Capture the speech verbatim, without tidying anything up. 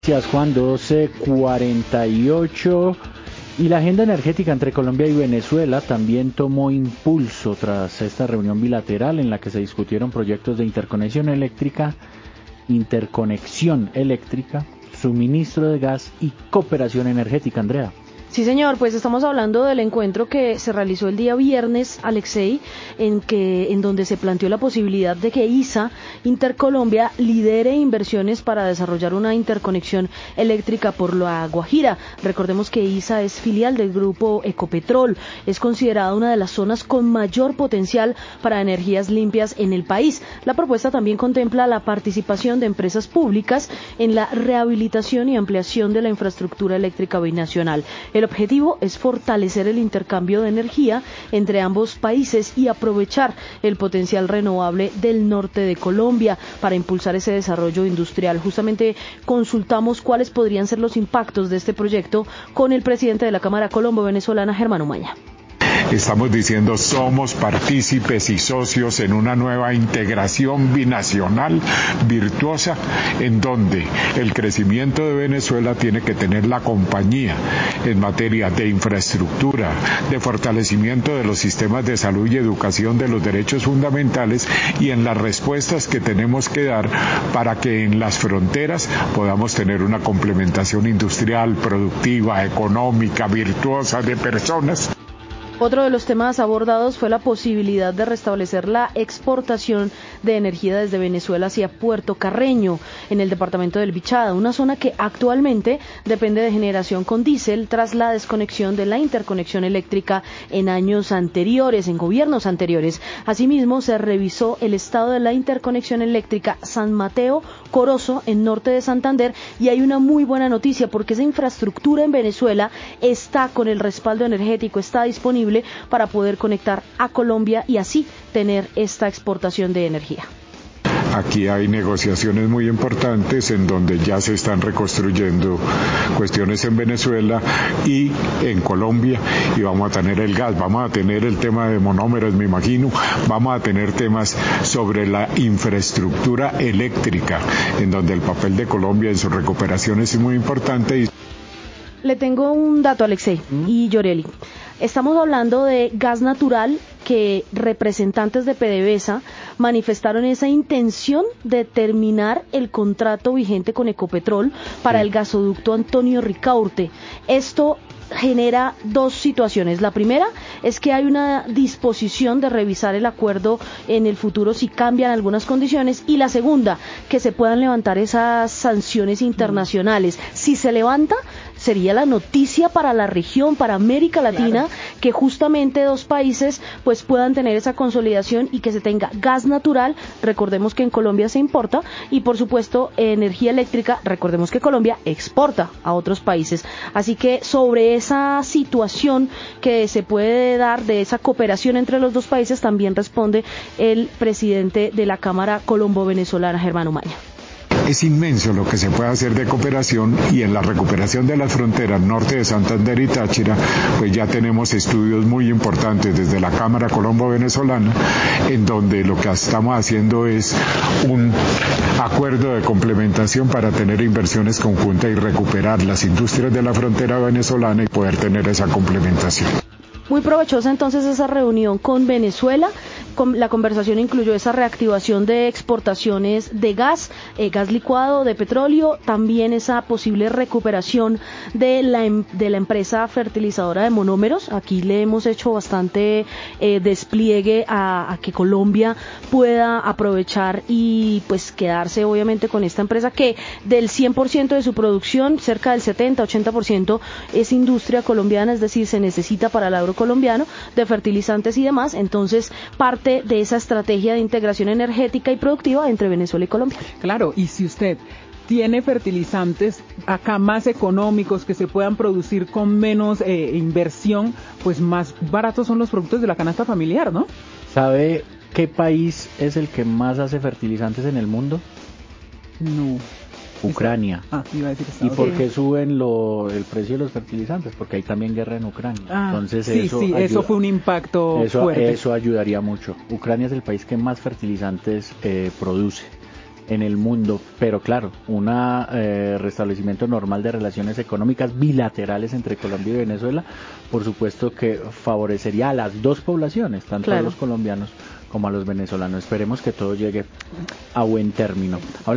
Gracias, Juan. Doce cuarenta y ocho. Y la agenda energética entre Colombia y Venezuela también tomó impulso tras esta reunión bilateral en la que se discutieron proyectos de interconexión eléctrica, interconexión eléctrica, suministro de gas y cooperación energética. Andrea. Sí, señor, pues estamos hablando del encuentro que se realizó el día viernes, Alexei, en que en donde se planteó la posibilidad de que I S A Intercolombia lidere inversiones para desarrollar una interconexión eléctrica por la Guajira. Recordemos que I S A es filial del grupo Ecopetrol, es considerada una de las zonas con mayor potencial para energías limpias en el país. La propuesta también contempla la participación de empresas públicas en la rehabilitación y ampliación de la infraestructura eléctrica binacional. El objetivo es fortalecer el intercambio de energía entre ambos países y aprovechar el potencial renovable del norte de Colombia para impulsar ese desarrollo industrial. Justamente consultamos cuáles podrían ser los impactos de este proyecto con el presidente de la Cámara Colombo-Venezolana, Germán Umaña. Estamos diciendo somos partícipes y socios en una nueva integración binacional virtuosa en donde el crecimiento de Venezuela tiene que tener la compañía en materia de infraestructura, de fortalecimiento de los sistemas de salud y educación, de los derechos fundamentales y en las respuestas que tenemos que dar para que en las fronteras podamos tener una complementación industrial, productiva, económica, virtuosa de personas. Otro de los temas abordados fue la posibilidad de restablecer la exportación de energía desde Venezuela hacia Puerto Carreño, en el departamento del Bichada, una zona que actualmente depende de generación con diésel tras la desconexión de la interconexión eléctrica en años anteriores, en gobiernos anteriores. Asimismo, se revisó el estado de la interconexión eléctrica San Mateo-Corozo en norte de Santander y hay una muy buena noticia porque esa infraestructura en Venezuela está con el respaldo energético, está disponible para poder conectar a Colombia y así tener esta exportación de energía. Aquí hay negociaciones muy importantes en donde ya se están reconstruyendo cuestiones en Venezuela y en Colombia y vamos a tener el gas, vamos a tener el tema de monómeros, me imagino, vamos a tener temas sobre la infraestructura eléctrica en donde el papel de Colombia en su recuperación es muy importante. Y... Le tengo un dato, Alexei y Yoreli. Estamos hablando de gas natural que representantes de PDVSA manifestaron esa intención de terminar el contrato vigente con Ecopetrol para sí. el gasoducto Antonio Ricaurte. Esto genera dos situaciones. La primera es que hay una disposición de revisar el acuerdo en el futuro si cambian algunas condiciones y la segunda, que se puedan levantar esas sanciones internacionales. Si se levanta, sería la noticia para la región, para América Latina, claro. que justamente dos países pues puedan tener esa consolidación y que se tenga gas natural, recordemos que en Colombia se importa, y por supuesto energía eléctrica, recordemos que Colombia exporta a otros países. Así que sobre esa situación que se puede dar de esa cooperación entre los dos países también responde el presidente de la Cámara Colombo-Venezolana, Germán Umaña. Es inmenso lo que se puede hacer de cooperación y en la recuperación de las fronteras norte de Santander y Táchira, pues ya tenemos estudios muy importantes desde la Cámara Colombo-Venezolana, en donde lo que estamos haciendo es un acuerdo de complementación para tener inversiones conjuntas y recuperar las industrias de la frontera venezolana y poder tener esa complementación. Muy provechosa entonces esa reunión con Venezuela. La conversación incluyó esa reactivación de exportaciones de gas, eh, gas licuado, de petróleo, también esa posible recuperación de la, de la empresa fertilizadora de monómeros. Aquí le hemos hecho bastante eh, despliegue a, a que Colombia pueda aprovechar y pues quedarse obviamente con esta empresa que del cien por ciento de su producción, cerca del setenta, ochenta por ciento es industria colombiana, es decir, se necesita para el agro colombiano de fertilizantes y demás, entonces parte de esa estrategia de integración energética y productiva entre Venezuela y Colombia. Claro, y si usted tiene fertilizantes acá más económicos que se puedan producir con menos eh, inversión, pues más baratos son los productos de la canasta familiar, ¿no? ¿Sabe qué país es el que más hace fertilizantes en el mundo? No. Ucrania. Ah, iba a decir ¿Y por qué suben lo, el precio de los fertilizantes? Porque hay también guerra en Ucrania. Ah, Entonces sí, eso sí, ayuda, eso fue un impacto eso, fuerte. Eso ayudaría mucho. Ucrania es el país que más fertilizantes eh, produce. en el mundo, pero claro, un eh, restablecimiento normal de relaciones económicas bilaterales entre Colombia y Venezuela, por supuesto que favorecería a las dos poblaciones, tanto claro. a los colombianos como a los venezolanos. Esperemos que todo llegue a buen término.